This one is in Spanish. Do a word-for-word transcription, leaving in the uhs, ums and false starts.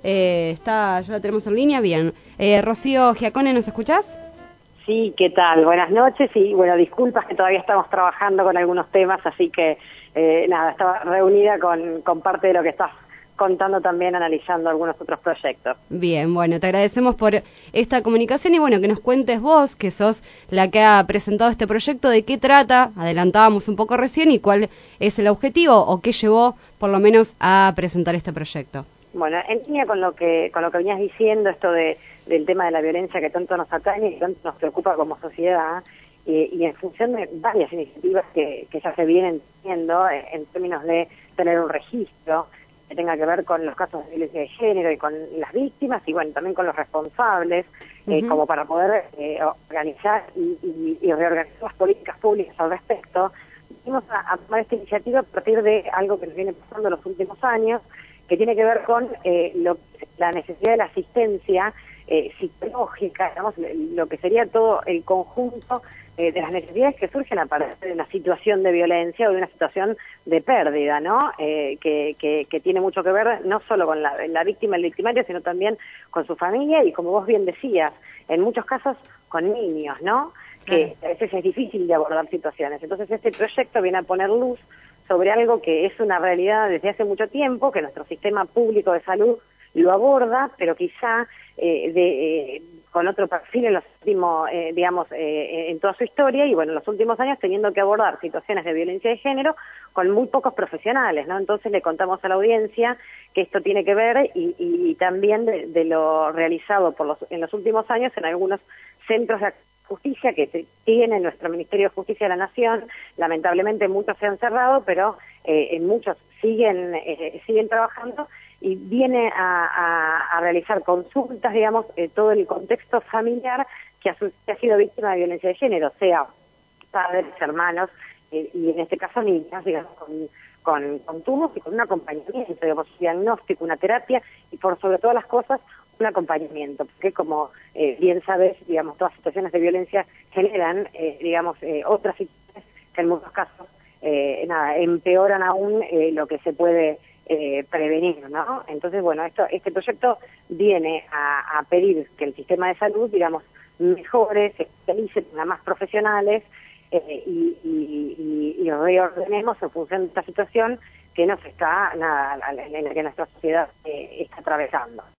Eh, está, ya la tenemos en línea, bien. Eh, Rocío Giacone, ¿nos escuchás? Sí, ¿qué tal? Buenas noches y, bueno, disculpas que todavía estamos trabajando con algunos temas, así que, eh, nada, estaba reunida con, con parte de lo que estás contando también, analizando algunos otros proyectos. Bien, bueno, te agradecemos por esta comunicación y bueno, que nos cuentes vos, que sos la que ha presentado este proyecto, de qué trata, adelantábamos un poco recién, y cuál es el objetivo o qué llevó por lo menos a presentar este proyecto. Bueno, en línea con lo que con lo que venías diciendo, esto de del tema de la violencia que tanto nos atañe y tanto nos preocupa como sociedad, y, y en función de varias iniciativas que, que ya se vienen teniendo en, en términos de tener un registro que tenga que ver con los casos de violencia de género y con las víctimas y bueno, también con los responsables, uh-huh. eh, como para poder eh, organizar y, y, y reorganizar las políticas públicas al respecto. Vamos a, a tomar esta iniciativa a partir de algo que nos viene pasando en los últimos años, que tiene que ver con eh, lo, la necesidad de la asistencia eh, psicológica, digamos, lo que sería todo el conjunto eh, de las necesidades que surgen a partir de una situación de violencia o de una situación de pérdida, ¿no? Eh, que, que, que tiene mucho que ver no solo con la, la víctima, el victimario, sino también con su familia y, como vos bien decías, en muchos casos con niños, ¿no? Que a veces es difícil de abordar situaciones. Entonces este proyecto viene a poner luz sobre algo que es una realidad desde hace mucho tiempo, que nuestro sistema público de salud lo aborda, pero quizá eh, de, eh, con otro perfil en los últimos, eh, digamos, eh, en toda su historia, y bueno, en los últimos años teniendo que abordar situaciones de violencia de género con muy pocos profesionales, ¿no? Entonces le contamos a la audiencia que esto tiene que ver y, y, y también de, de lo realizado por los, en los últimos años en algunos centros de justicia que tiene nuestro Ministerio de Justicia de la Nación. Lamentablemente muchos se han cerrado, pero eh, en muchos siguen eh, siguen trabajando y viene a, a, a realizar consultas, digamos, eh, todo el contexto familiar que ha, que ha sido víctima de violencia de género, sea padres, hermanos eh, y en este caso niñas, digamos, con, con, con tubos y con un acompañamiento, digamos, un diagnóstico, una terapia y por sobre todas las cosas un acompañamiento, porque como eh, bien sabes, digamos, todas situaciones de violencia generan, eh, digamos, eh, otras situaciones que en muchos casos, eh, nada, empeoran aún eh, lo que se puede eh, prevenir, ¿no? Entonces, bueno, esto, este proyecto viene a, a pedir que el sistema de salud, digamos, mejore, se especialice, tenga más profesionales eh, y, y, y, y reordenemos en función de esta situación que nos está, nada, en la que nuestra sociedad eh, está atravesando.